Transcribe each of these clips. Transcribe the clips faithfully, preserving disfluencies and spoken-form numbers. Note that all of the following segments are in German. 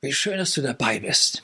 Wie schön, dass du dabei bist.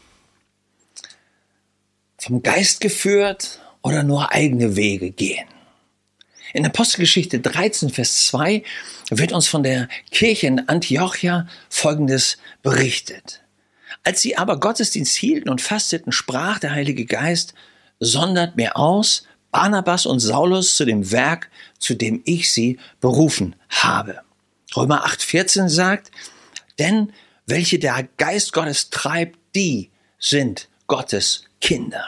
Vom Geist geführt oder nur eigene Wege gehen? In Apostelgeschichte dreizehn, Vers zwei wird uns von der Kirche in Antiochia Folgendes berichtet. Als sie aber Gottesdienst hielten und fasteten, sprach der Heilige Geist: Sondert mir aus Barnabas und Saulus zu dem Werk, zu dem ich sie berufen habe. Römer acht, vierzehn sagt: Denn welche der Geist Gottes treibt, die sind Gottes Kinder.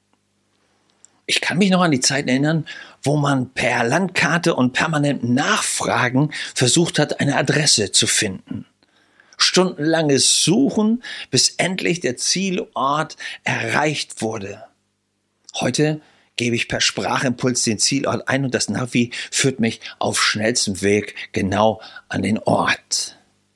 Ich kann mich noch an die Zeiten erinnern, wo man per Landkarte und permanentem Nachfragen versucht hat, eine Adresse zu finden. Stundenlanges Suchen, bis endlich der Zielort erreicht wurde. Heute gebe ich per Sprachimpuls den Zielort ein und das Navi führt mich auf schnellstem Weg genau an den Ort.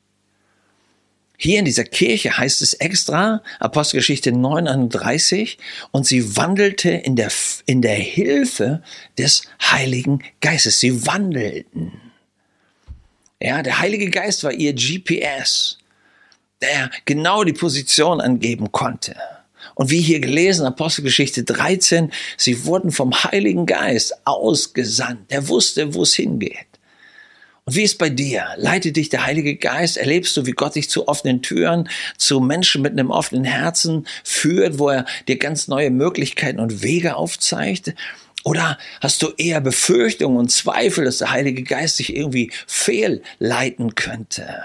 Hier in dieser Kirche heißt es extra, Apostelgeschichte neun, einunddreißig, und sie wandelte in der, in der Hilfe des Heiligen Geistes. Sie wandelten. Ja, der Heilige Geist war ihr G P S, der genau die Position angeben konnte. Und wie hier gelesen, Apostelgeschichte dreizehn, sie wurden vom Heiligen Geist ausgesandt. Der wusste, wo es hingeht. Und wie ist bei dir? Leitet dich der Heilige Geist? Erlebst du, wie Gott dich zu offenen Türen, zu Menschen mit einem offenen Herzen führt, wo er dir ganz neue Möglichkeiten und Wege aufzeigt? Oder hast du eher Befürchtungen und Zweifel, dass der Heilige Geist dich irgendwie fehlleiten könnte?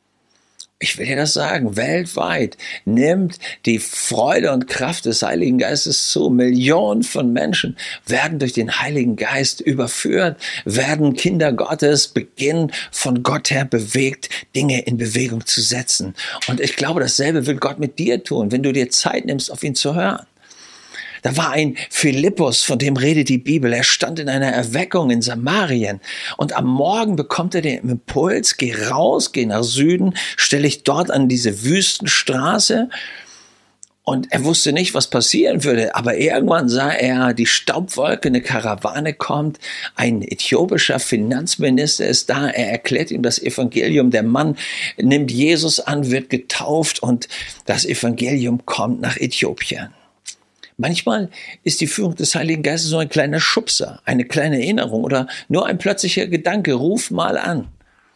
Ich will dir das sagen, weltweit nimmt die Freude und Kraft des Heiligen Geistes zu. Millionen von Menschen werden durch den Heiligen Geist überführt, werden Kinder Gottes, beginnen von Gott her bewegt, Dinge in Bewegung zu setzen. Und ich glaube, dasselbe will Gott mit dir tun, wenn du dir Zeit nimmst, auf ihn zu hören. Da war ein Philippus, von dem redet die Bibel. Er stand in einer Erweckung in Samarien. Und am Morgen bekommt er den Impuls: Geh raus, geh nach Süden, stell dich dort an diese Wüstenstraße. Und er wusste nicht, was passieren würde. Aber irgendwann sah er die Staubwolke, eine Karawane kommt. Ein äthiopischer Finanzminister ist da. Er erklärt ihm das Evangelium. Der Mann nimmt Jesus an, wird getauft und das Evangelium kommt nach Äthiopien. Manchmal ist die Führung des Heiligen Geistes so ein kleiner Schubser, eine kleine Erinnerung oder nur ein plötzlicher Gedanke. Ruf mal an.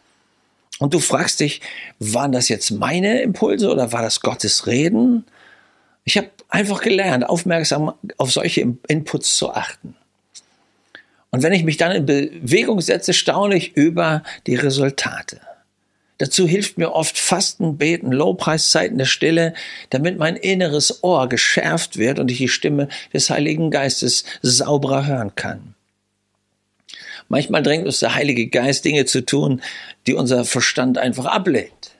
Und du fragst dich, waren das jetzt meine Impulse oder war das Gottes Reden? Ich habe einfach gelernt, aufmerksam auf solche Inputs zu achten. Und wenn ich mich dann in Bewegung setze, staune ich über die Resultate. Dazu hilft mir oft Fasten, Beten, Lobpreiszeiten der Stille, damit mein inneres Ohr geschärft wird und ich die Stimme des Heiligen Geistes sauberer hören kann. Manchmal drängt uns der Heilige Geist, Dinge zu tun, die unser Verstand einfach ablehnt.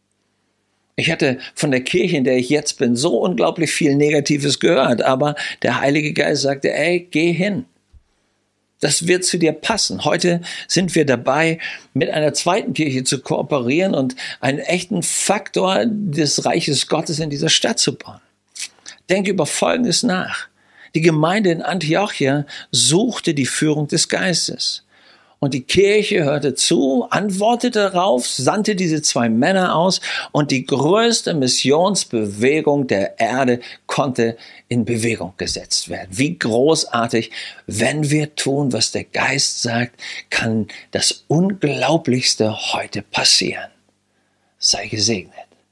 Ich hatte von der Kirche, in der ich jetzt bin, so unglaublich viel Negatives gehört, aber der Heilige Geist sagte: Ey, geh hin. Das wird zu dir passen. Heute sind wir dabei, mit einer zweiten Kirche zu kooperieren und einen echten Faktor des Reiches Gottes in dieser Stadt zu bauen. Denke über Folgendes nach. Die Gemeinde in Antiochia suchte die Führung des Geistes. Und die Kirche hörte zu, antwortete darauf, sandte diese zwei Männer aus und die größte Missionsbewegung der Erde konnte in Bewegung gesetzt werden. Wie großartig, wenn wir tun, was der Geist sagt, kann das Unglaublichste heute passieren. Sei gesegnet.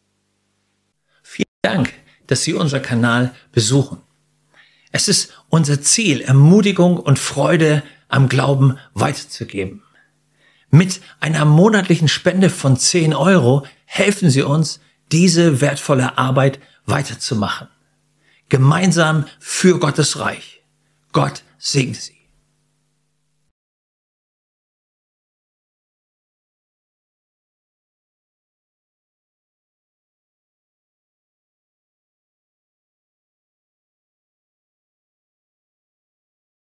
Vielen Dank, dass Sie unseren Kanal besuchen. Es ist unser Ziel, Ermutigung und Freude am Glauben weiterzugeben. Mit einer monatlichen Spende von zehn Euro helfen Sie uns, diese wertvolle Arbeit weiterzumachen. Gemeinsam für Gottes Reich. Gott segne Sie.